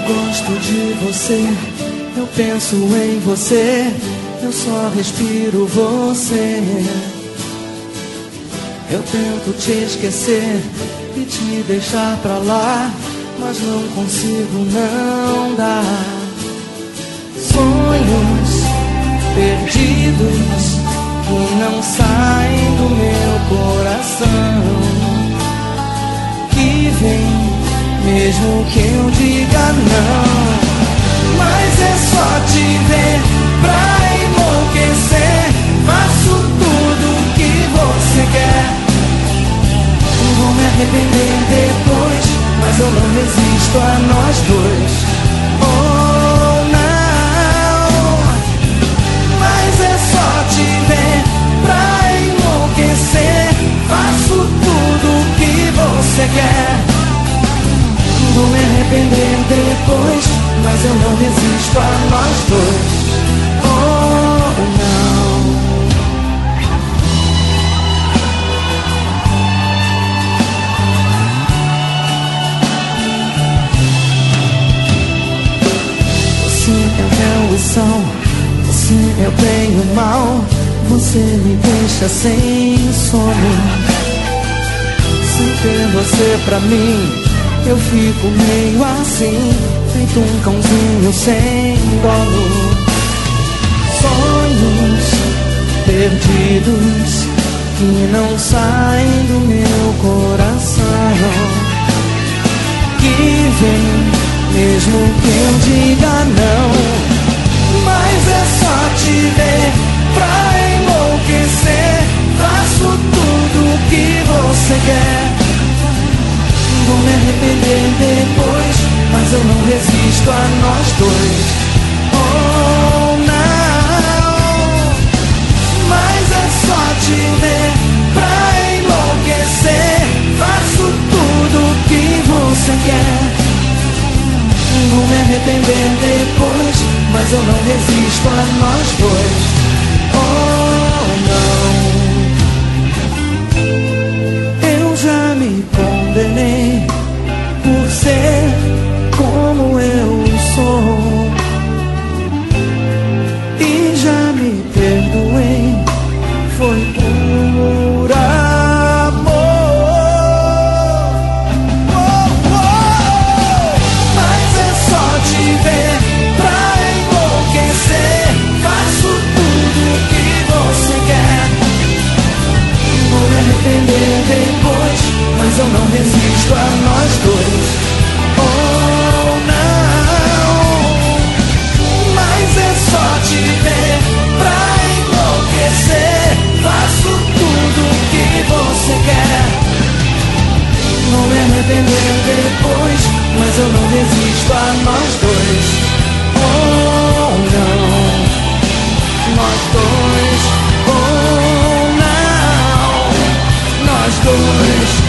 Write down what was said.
gosto de você, eu penso em você, eu só respiro você. Eu tento te esquecer e te deixar pra lá, mas não consigo, não dá. Sonhos perdidos que não saem do meu coração, que vem mesmo que eu diga não. Mas é só te ver pra enlouquecer, faço tudo que você quer. Vou me arrepender depois, mas eu não resisto a nós dois. Oh não, mas é só te ver pra enlouquecer, faço tudo que você quer. Vou me arrepender depois, mas eu não resisto a nós dois. Oh não. Você é a ambição, você é o bem e o mal, você me deixa sem sono. Sem ter você pra mim, eu fico meio assim, feito um cãozinho sem dono. Sonhos perdidos que não saem do meu coração, que vem mesmo que eu diga não. Mas é só te ver pra enlouquecer, faço tudo que você quer. Vou me arrepender depois, mas eu não resisto a nós dois. Oh não, mas é só te ver pra enlouquecer, faço tudo que você quer. Vou me arrepender depois, mas eu não resisto a nós dois. Oh não, eu já me condenei por ser como eu sou, e já me perdoei, foi por amor. Mas é só te ver pra enlouquecer, faço tudo que você quer. Vou me arrepender depois, mas eu não resisto a nós dois. Oh não, mas é só te ver pra enlouquecer, faço tudo que você quer. Vou me arrepender depois, mas eu não resisto a nós dois. Oh não, nós dois. Oh não, nós dois.